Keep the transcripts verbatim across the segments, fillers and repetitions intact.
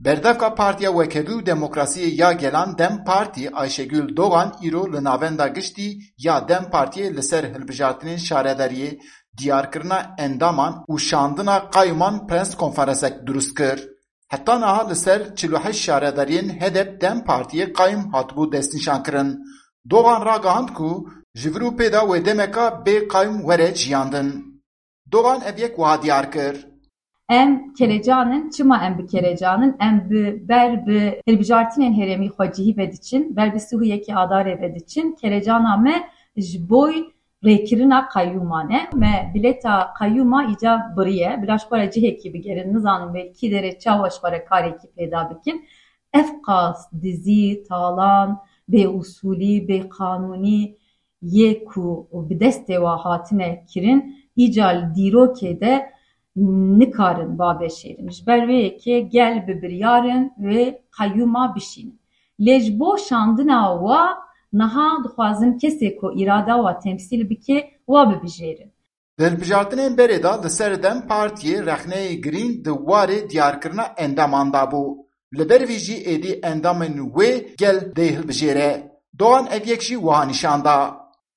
Berdeka Partiya Wekedû û Demokrasiyê ya Gelan Dem Partî Ayşegül Doğan îro li navenda giştî ya Dem Partiyê li ser hilbijartinên şaredariyê, diyarkirina endaman û şandina qayûman prens konferensek durust kir. Heta niha li ser çil û heşt şaredariyên Hedef Dem Partiyê qayûm hatibû destnîşankirin. Doğan ragihand ku ji vir û pêda wê demeka bê qayûm were ciyandin. Doğan ev yek wiha diyar kir. Em Kelecanın, çıma em bi Kelecanın, em bi ber bi hilbijartinên herêmî xwe cihî vediçin, ber bi Sûriyekî adarê vediçin, Kelecana me ji boy rêkirina qayûman e, me bileta qayûma îca biriye, bila ji xwe re cihekî bigerin, nizanim belkî derê çawa ji xwe re karekî pêda bikin. Ev qas dizî, talan, bêusulî, bêqanûnî yê ku bi destê wan hatine kirin, îca li dîrokê de nikarin babêşêrin. Ji ber vê yekê gel bi biryarin wê qayûma bişînin. Lê ji bo şandina wa niha dixwazin kesê ku îrada wa temsîl bike wa bibijêrin. Di hilbijartinên berê de li ser Dem Partiyê rexneyê girîn di warê diyarkirina endaman da bû. Li ber vî jî êdî endamên wê gel dê hilbijêre. Doğan ev yek jî wiha nîşan da.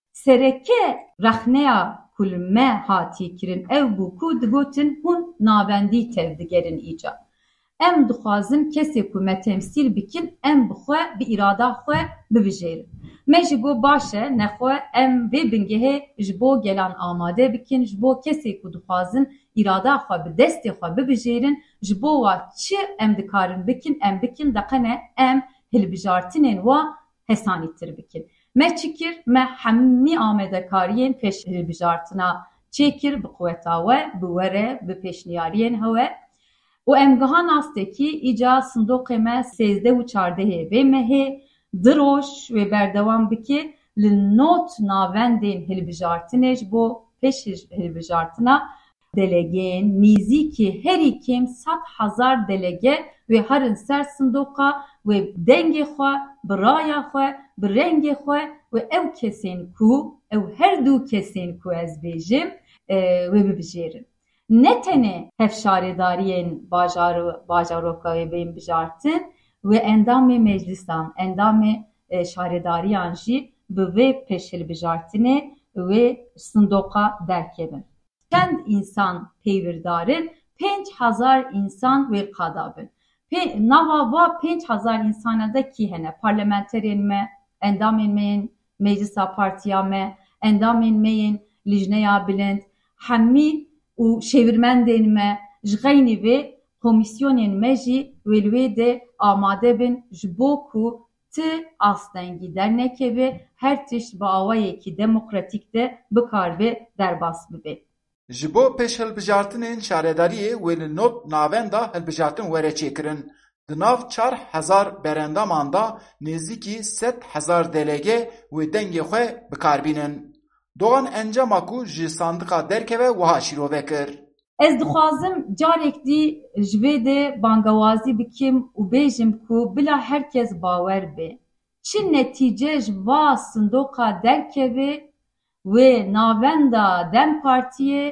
Sereke rexneya ku li me hatî kirin ew bû ku digotin hûn navendî tev digerin îca. Em dixwazin kesê ku me temsîl bikin em bi xwe bi îrada xwe bibijêrin. Me ji bo baş e nexwe em vê bingehê ji bo gelan amade bikin, ji bo kesê ku dixwazin îrada xwe bi destê xwe bibijêrin, ji bo wa çi em dikarin bikin em bikin deqene em hilbijartinên wa hesanîtir bikin. Me çikir, me hemî amedekariyên pêş hilbijartina çêkir bi quweta we, bi were, bi pêşniyariyên hewe. û em giha nastekî îca sindoqê me sêzdeh û çardehê vê mehê diroj wê berdewam bike li not navendên hilbijartinê ji bo pêş hilbijartina delegeyên nîzîkî herî kêm sed hezar delege wê herin ser sindoqa wê dengê xwe, bi raya xwe, bi rengê xwe wê ew kesên ku, ew her du kesên ku ez bêjim wê bibijêrin. Ne tenê hev şaredariyên bajaroka wê bên bijartin wê endamê meclisan, endamê şaredariyan jî bi vê pêşhilbijartinê wê sindoqa derkevin. Çend însan pêwirdarin, pênc hezar însan wê qada bin. Nava va pênc hezar însana de kî hene? Parlamenterên me, endamên me yên meclisa partiya me, endamên me yên lijneya bilind, hemî û şevirmendên me ji xeynî vê komisyonên me jî wê li wê de amade bin ji bo ku ti astengî dernekeve her tişt bi awayekî demokratîk de bikarbe derbas bibe. Ji bo pêşhilbijartinên şaredariyê wê li not navenda hilbijartin were çêkirin. Di nav çar hezar berendaman da nêzîkî sed hezar delege wê dengê xwe bikarbînin. Doğan encama ku ji sandıqa derkeve wiha şîrove kir. Ez dixwazim carek dî ji vê de bangewazî bikim û bêjim ku bila herkes bawer be. Çi netîce ji va sindoqa derkeve wê navenda Dem Partiyê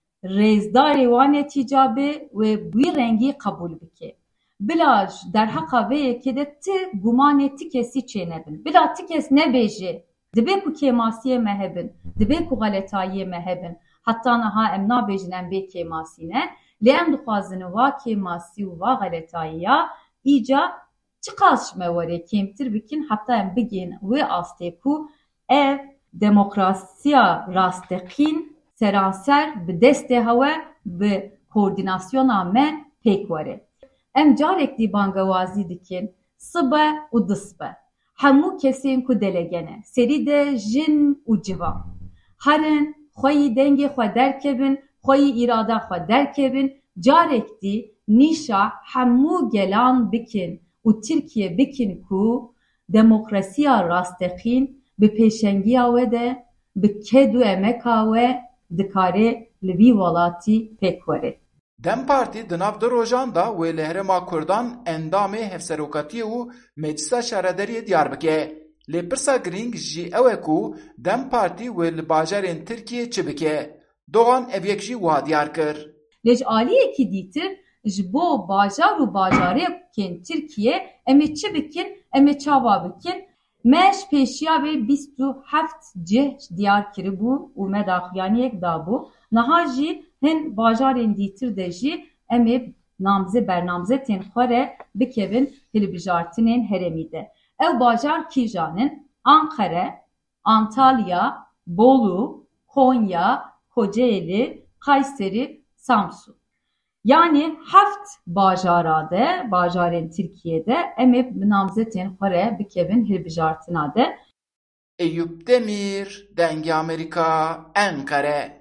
rêzdarê wan netîca be wê wî rengî qebûl bike. Bila derheqa vê yekê de ti gumanê ti kesî çênebin. Bila ti kes nebêje dibe ku kêmasiyê me hebin, dibe ku xeletayiyê me hebin. Heta niha em nabêjin em bê kêmasî ne, lê em dixwazin va kêmasî û va xeletayiya îca çi qas ji me were kêmtir bikin, heta em bigên wê astê ku ev demokrasiya rasteqîn seranser bi destê hewe bi koordinasyona me pêk were. Em carek dî bangewazî dikin sibe û disbe. Hemû kesên ku delegene, serî de jin û civan. Herin xweyî dengê xwe derkevin, xweyî îrada xwe derkevin, carek dî nîşa hemû gelan bikin û Tirkiye bikin ku demokrasiya rasteqîn bi pêşengiya we de bi ked û emeka we dikare li vî welatî pêk were. Dem Partî di nav du rojan da wê li Herêma Kurdan endamê hevserokatiyê û Meclisa Şaredariyê diyar bike. Lê pirsa girîng jî ew e ku Dem Partî wê li bajarên Tirkiyê çi bike. Doğan ev yek jî wiha diyar kir. Lê ji aliyekî dîtir ji bo bajar û bajareyekên Tirkiye em ê çi bikin, em ê çawa bikin. Me ji pêşiya vê bîst û heft cih diyar kiribû û me daxuyaniyek dabû. Niha jî hin bajarên dîtir de jî em ê namzê bernamzetên xwe re bikevin hilbijartinên herêmî de. Ew bajar kîjan in? Ankara, Antalya, Bolu, Konya, Kocaeli, Kayseri, Samsun. Yani heft bajara de, bajarên Tirkiye'de em ê namzetên xwe re bikevin hilbijartina de. Eyüp Demir, Dengê Amerîka, Enkare.